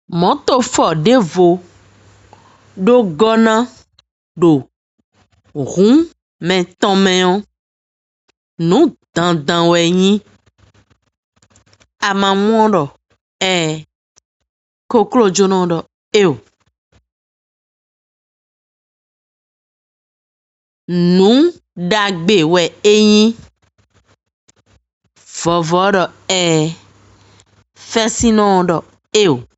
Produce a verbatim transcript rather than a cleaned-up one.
Moto fɔ devo ɖo gɔna ɖo ʋum me tɔmɛo nu dandan wɛnyi amamuoɖɔ ɛ koklo dzonoɖɔ eo nu dagbe wɛ enyi vɔvɔɖɔ ɛ fɛsinoɖɔ eo